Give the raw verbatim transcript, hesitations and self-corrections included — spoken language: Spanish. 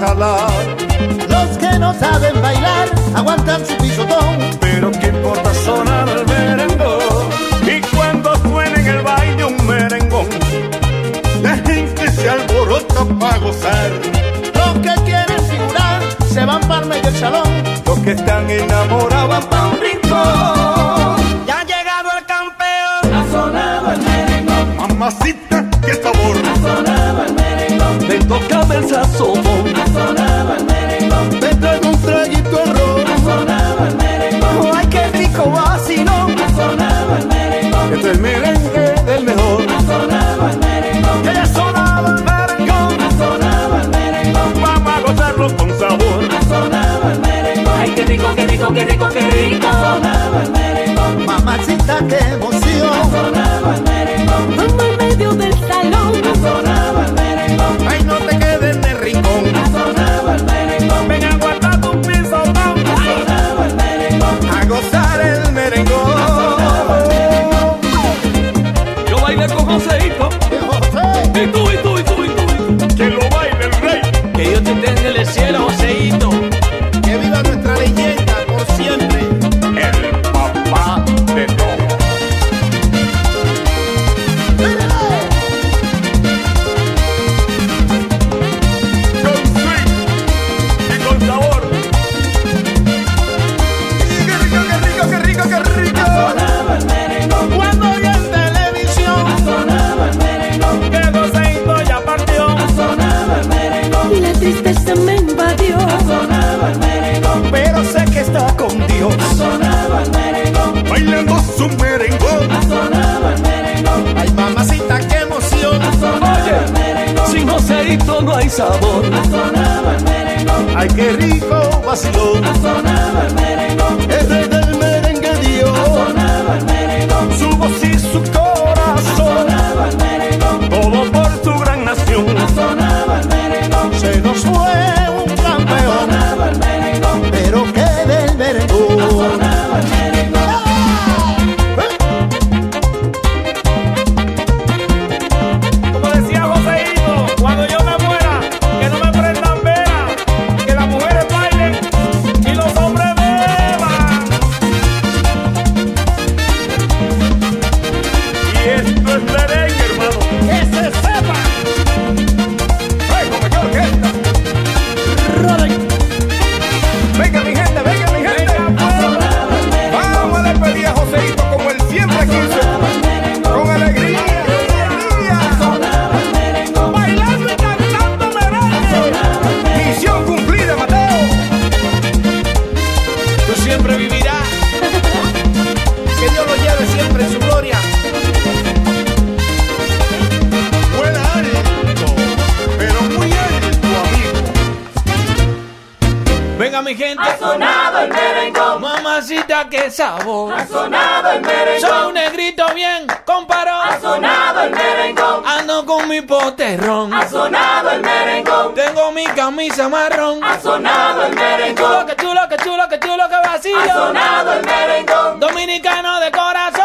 jalar. Los que no saben bailar aguantan su pisotón, pero qué importa sonar el merengón. Y cuando suena en el baile un merengón, la gente se alborota para gozar. Los que quieren figurar se van para medio del salón, los que están enamorados van para un rincón. Ya ha llegado el campeón, ha sonado el merengón. Mamacita, qué sabor, ha sonado el merengón. me toca el sazón, ha sonado el merengón. me traigo un traguito de ron, ha sonado el merengón. ay qué rico vacilón, ha sonado el merengón. este es el merengue del mejor. Ha sonado el merengón. Que haya sonado el merengón, ha sonado el merengón. vamos a gozarlo con sabor. Ha sonado el merengón. ay qué rico, qué rico, qué rico, qué rico. Ha sonado el merengón. mamacita qué Ha emoción, sonado el merengón. Vamos en medio del salón, Ha sonado el merengón. ay no te quedes en el rincón, Ha sonado el merengón. Ven a guardar tu piso, Ha sonado el merengón. a gozar el merengón. yo bailé con Joseito, y tú, y tú, y tú, y tú, que lo baile el rey. que Dios te tenga en el cielo, Joseito. Que viva nuestra leyenda por siempre. El papá de todo. Con swing y con sabor. Qué rico, qué rico, qué rico, qué rico. Ha sonado el merengón. Cuando vi en televisión, Ha sonado el merengón. Que Joseito ya partió. Ha sonado el merengón. La tristeza me invadió, Ha sonado el merengón. pero sé que está con Dios. Ha sonado el merengón. Bailando su merengón. Ha sonado el merengón. Ay mamacita qué emoción, Ha sonado el merengón. sin Joseito no hay sabor. Ha sonado el merengón. ay qué rico vacilón. Ha sonado el merengón. El rey del merengue Dios, Ha sonado el merengón. Su voz y su Ha corazón. sonado el merengón. Todo por su gran nación. Ha sonado el merengón. se nos fue un Ha campeón, sonado el merengón. pero que del Ha merengón. sonado el merengón. Como decía Joseito, cuando yo me muera, que no me prendan vela, que las mujeres bailen y los hombres beban. Y esto es merengue, hermano. Que se sepa. ¡Ay, como qué orquesta! Venga mi gente, venga mi gente. Ha sonado el merengón. Vamos a despedir a Joseito como él siempre quiso, El merengón. con alegría, Ha sonado el merengón. bailando y cantando merengue. Sonado el merengón. Misión cumplida, Mateo. Tú siempre vivirás. Que Dios lo lleve siempre en su gloria. Buen alto, pero muy alto, amigo. Venga mi gente, Ha sonado el merengón. mamacita qué sabor. Ha sonado el Soy un merengón. negrito bien comparó. Ha sonado el merengón. Ando con mi poterrón. Ha sonado el merengón. Tengo mi camisa marrón. Ha sonado el Chulo, merengón. que chulo, que chulo, que chulo, que Ha vacío. sonado el merengón. Dominicano de corazón.